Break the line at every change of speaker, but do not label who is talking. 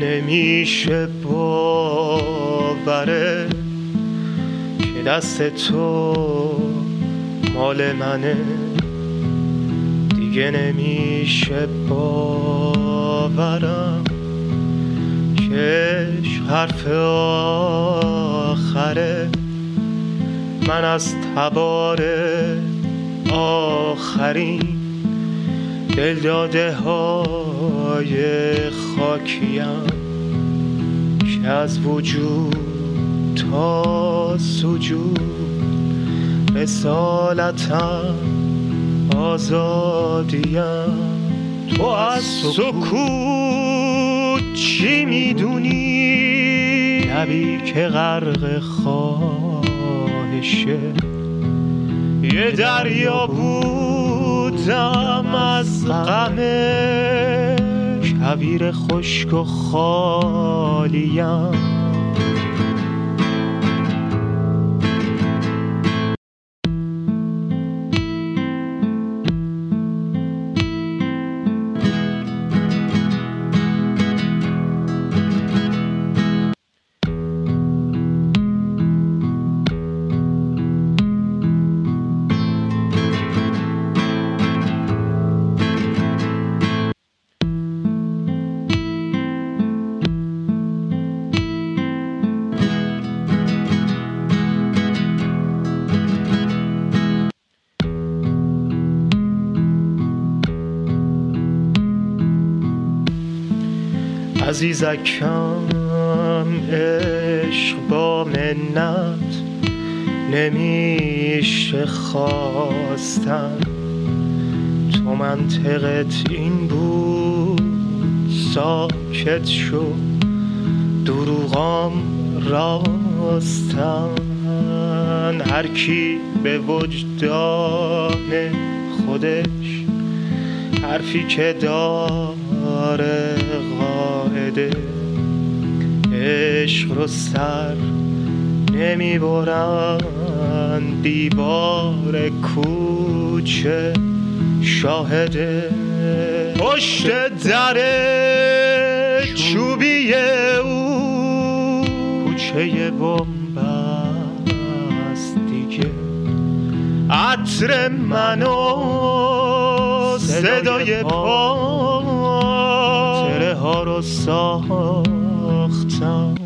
نمیشه باوره که دست تو مال منه. دیگه نمیشه باورم که حرف آخره. من از تبار آخرین دلداده های خاکیم که از وجود تا سجود رسالتم آزادیم. تو از سکوت چی میدونی؟ لبی که غرق خواهشه. یه دریا بودم از غمه، کویر خشک و خالیم. عزیزکم عشق با منت نمیشه خواستن. تو منطقت این بود ساکت شو، دروغام راستن. هر کی به وجدان خودش حرفی که داره قاعده، عشق رو سر نمیبرن دیوار کوچه شاهده. پشت در چوبی او کوچه بن‌بست دیگه. عطر منو صدای پا تره ها رو ساختم.